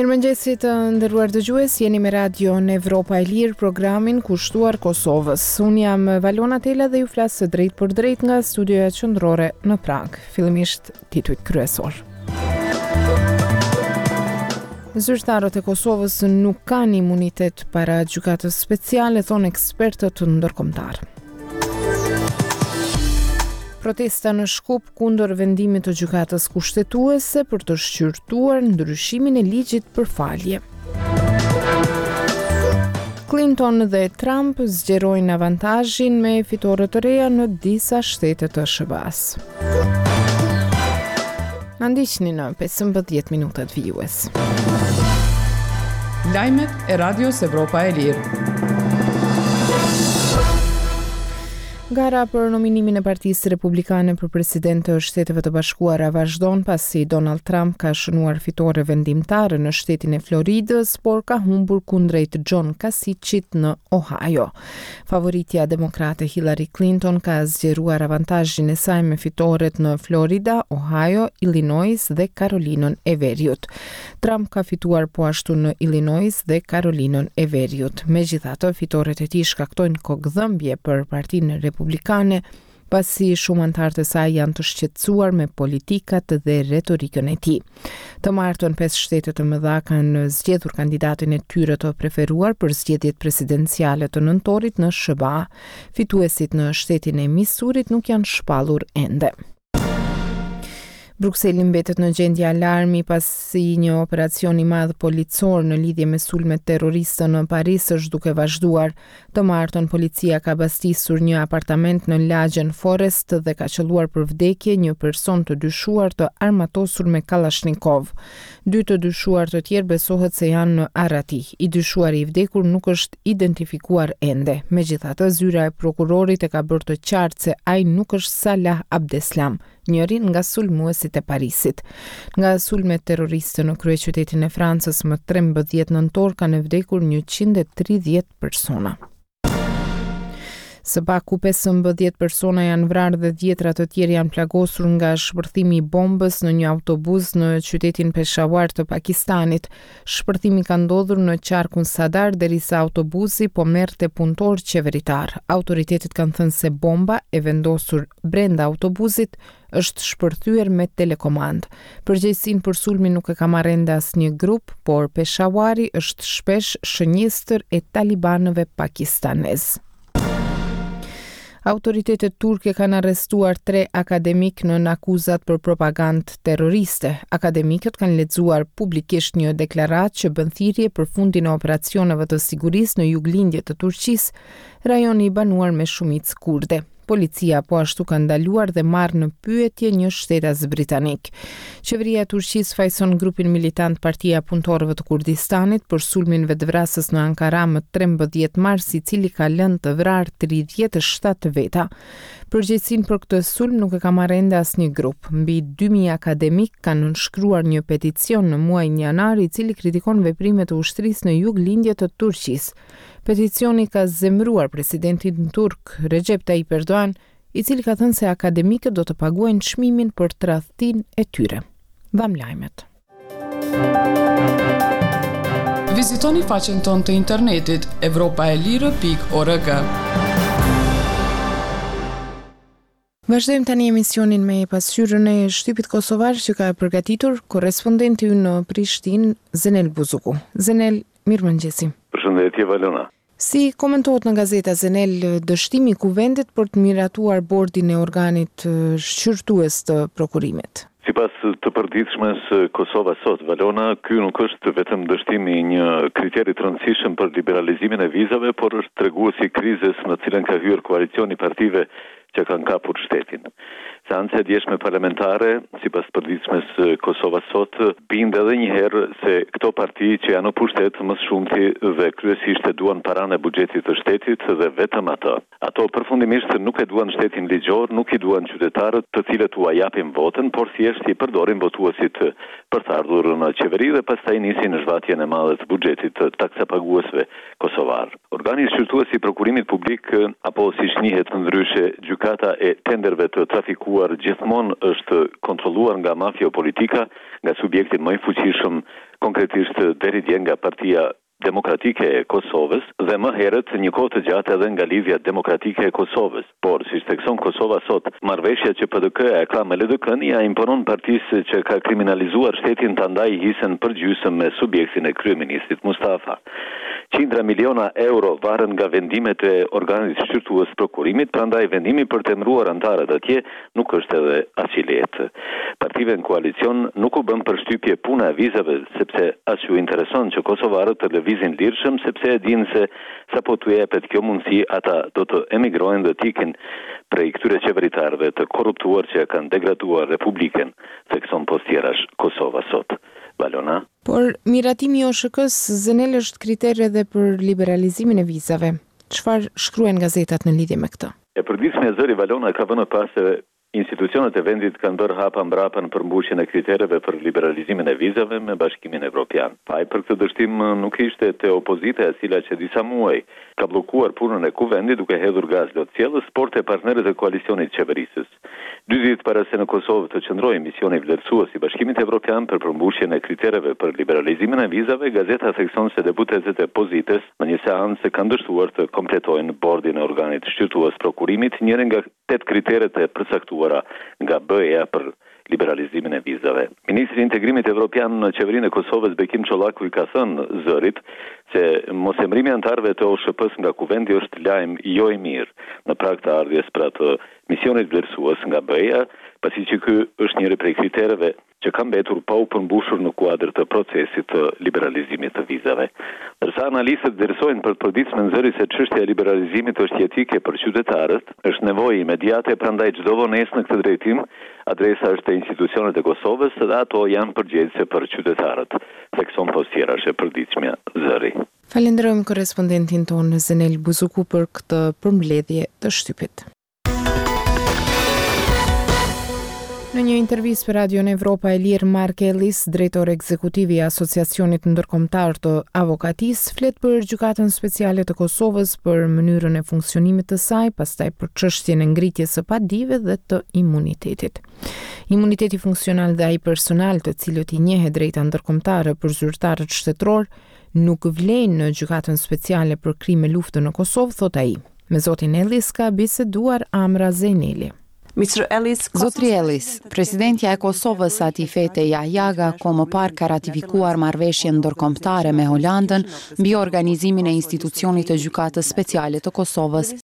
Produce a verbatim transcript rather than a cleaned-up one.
Mirëmëngjesi të nderuar dëgjues, jeni me Radio në Evropa e Lirë, programin kushtuar Kosovës. Unë jam Valona Tela dhe ju flas së drejt për drejt nga studioja qendrore në Prag. Fillimisht titujt kryesor. Zyrtarët e Kosovës nuk kanë imunitet para gjykatës speciale, thonë ekspertët ndërkombëtar. Protesta në Shkup kundër vendimit të gjykatës kushtetuese për të shqyrtuar ndryshimin e ligjit për falje. Clinton dhe Trump zgjerojnë avantazhin me fitore të reja në disa shtete të S B A-s. Na ndiqni në pesëmbëdhjetë minutat vijues. Lajmet e Radios Evropa e Lirë. Gara për nominimin e Partisë Republikane për president të Shteteve të Bashkuara vazhdon pasi Donald Trump ka shënuar fitore vendimtare në shtetin e Floridës, por ka humbur kundrejt John Kasicit në Ohio. Favoritja demokrate Hillary Clinton ka zgjeruar avantazhin e saj me fitoret në Florida, Ohio, Illinois dhe Karolinën e Veriut. Trump ka fituar po ashtu në Illinois dhe Karolinën e Veriut. Megjithatë, fitoret e tij shkaktojnë kokëdhëmbje për Partinë Republikane, pasi shumë anëtarë të saj janë të shqetësuar me politikat dhe retorikën e tij. Të martën pesë shtete të mëdha kanë zgjedhur kandidatin e tyre të preferuar për zgjedhjet presidenciale të nëntorit në S B A. Fituesit në shtetin e Misurit nuk janë shpallur ende. Brukseli mbetet në gjendje alarmi pasi një operacion i madh policor në lidhje me sulmet terroriste në Paris është duke vazhduar. Të martën policia ka bastisur një apartament në lagjen Forest dhe ka qelluar për vdekje një person të dyshuar të armatosur me Kalashnikov. Dy të dyshuar të tjerë besohet se janë në arrati. I dyshuari i vdekur nuk është identifikuar ende. Megjithatë, zyra e prokurorit e ka bërë të qartë se ai nuk është Salah Abdeslam, njëri nga sulmuesit e Parisit. Nga sulmet terroriste në kryeqytetin e Francës më trembëdhjetë nëntor kanë vdekur njëqind e tridhjetë persona. Së paku pesëmbëdhjetë persona janë vrarë dhe dhjetra të tjerë janë plagosur nga shpërthimi i bombës në një autobus në qytetin Peshawar të Pakistanit. Shpërthimi ka ndodhur në qarkun Sadar derisa autobusi po merrte punëtor qeveritar. Autoritetet kanë thënë se bomba e vendosur brenda autobusit është shpërthyer me telekomand. Përgjegjësinë për sulmin nuk e ka marrë ende asnjë grup, por Peshawari është shpesh shënjestër e talibanëve pakistanez. Autoritetet turke kanë arrestuar tre akademik në akuzat për propagandë terroriste. Akademikët kanë lexuar publikisht një deklaratë që bën thirrje për fundin e operacioneve të sigurisë në juglindje të Turqisë, rajoni i banuar me shumicë kurde. Policia po ashtu ka ndaluar dhe marrë në pyetje një shtetas britanik. Qeveria e Turqisë fajson grupin militant Partia e Punëtorëve të Kurdistanit për sulmin vetvrasës në Ankara më trembëdhjetë mars, i cili ka lënë të vrarë tridhjetë e shtatë veta. Përgjegjësinë për këtë sulm nuk e ka marrë ende asnjë grup. Mbi dy mijë akademik kanë nënshkruar një peticion në muajin janar, i cili kritikon veprimet e ushtrisë në juglindje të Turqisë. Peticioni ka zemëruar presidentin turk Recep Tayyip Erdogan, i cili ka thënë se akademikët do të paguajnë çmimin për tradhtinë e tyre. Dham lajmet. Vizitoni faqen tonë të internetit evropaelire pikë org. Vazhdojmë tani emisionin me pasqyrën e shtypit kosovar që ka përgatitur korrespondenti ynë në Prishtinë, Zenel Buzuku. Zenel, mirëmëngjesi. Përshëndetje Valona. Si komentohet në gazeta Zenel dështimi i kuvendit për të miratuar bordin e organit shqyrtues të prokurimit? Sipas të përditshmes Kosova sot, Valona, ky nuk është vetëm dështimi i një kriteri të rëndësishëm për liberalizimin e vizave, por është treguesi i krizës në cilën ka hyrë koalicioni partive që kanë kapur shtetin. Seanca e djeshme parlamentare, sipas përditshmes Kosova sot, binde edhe një herë se këto parti që janë në pushtet më shumti dhe kryesisht e duan paranë e buxhetit të shtetit dhe vetëm ato. Ato Po përfundimisht nuk e duan shtetin ligjor, nuk i duan qytetarët të cilët u japin votën, por thjesht i përdorin votuesit për të ardhur në qeveri dhe pastaj nisin në zhvatjen e madhe të buxhetit të taksapaguesve kosovar. Organi shqyrtues i prokurimit publik, apo siç njihet ndryshe gjykata e tenderëve të trafikuar, gjithmonë është kontrolluar nga mafia politika, nga subjekti më i fuqishëm, konkretisht deri dje nga Partia Demokratike e Kosovës dhe më herët një kohë të gjatë edhe nga Lidhja Demokratike e Kosovës. Por, si thekson Kosova sot, marrëveshja që P D K-ja e ka me L D K-n ja imponon partisë që ka kriminalizuar shtetin të ndajë hisën përgjysmë me subjektin e kryeministit Mustafa. Qindra miliona euro varen nga vendimet e organit shqyrtues prokurimit, prandaj vendimi për të emëruar antarët atje nuk është edhe aq i lehtë. Partive në koalicion nuk u bën përshtypje puna e vizave, sepse as ju intereson që kosovarët të lëvizin lirshëm, sepse e dinë se sapo t'u jepet kjo mundësi, ata do të emigrojnë dhe t'ikin prej këtyre qeveritarëve të korruptuar që kanë degraduar Republikën, thekson postjerash Kosova sot. Valona. Por miratimi i O S H K-s zënel është kriter edhe për liberalizimin e vizave. Çfarë shkruajnë gazetat në lidhje me këtë? E përditshme e zëri Valona ka vënë pas se institucionet e vendit kanë bërë hapa mbrapa në përmbushjen e kritereve për liberalizimin e vizave me Bashkimin Evropian. Faj për këtë dështim nuk ishte te opozita e cila që disa muaj ka bllokuar punën e kuvendit duke hedhur gaz lotësjellës, por te partnerët e koalicionit qeverisës. Dy ditë para se në Kosovë të qëndrojë misioni vlerësues i Bashkimit Evropian për përmbushjen e kritereve për liberalizimin e vizave, gazeta thekson se deputetët e opozitës në një seancë kanë dështuar të kompletojnë bordin e organit shqyrtues prokurimit, njërin nga tet kriteret e përcaktuara nga B E-ja për liberalizimin e vizave. Ministri i Integrimit Evropian në qeverinë e Kosovës Bekim Çollaku i ka thënë zërit se mosemrimi i antarëve të O S H P-s nga kuvendi është lajm jo i mirë në prag të ardhjes për atë misionit vlerësues nga B E-ja, pasi që ky është njëri prej kritereve që ka mbetur pa u përmbushur në kuadër të procesit të liberalizimit të vizave. Ndërsa analistët vlerësojnë për të përditshme në zëri se çështja e liberalizimit është jetike për qytetarët, është nevojë imediate, prandaj çdo vonesë në këtë drejtim, adresa është te institucionet e Kosovës dhe ato janë përgjegjëse për qytetarët, thekson postjerash e përditshmja zëri. Falenderojmë korrespondentin tonë Zenel Buzuku për këtë përmbledhje të shtypit. Në një intervistë për Radion Evropa e Lirë, Mark Ellis, drejtor ekzekutiv i Asociacionit Ndërkombëtar të Avokatisë, flet për gjykatën speciale të Kosovës për mënyrën e funksionimit të saj, pastaj për çështjen e ngritjes së padive dhe të imunitetit. Imuniteti funksional dhe ai personal, të cilët i njehet drejta ndërkombëtare për zyrtarët shtetëror, nuk vlen në gjykatën speciale për krime lufte në Kosovë, thot ai. Me zotin Ellis ka biseduar Amra Zejneli. Zotri Ellis, presidentja e Kosovës Ati Fete Jahjaga ko më parë ka ratifikuar marrëveshjen ndërkombëtare me Holandën mbi organizimin e institucionit të gjykatës speciale të Kosovës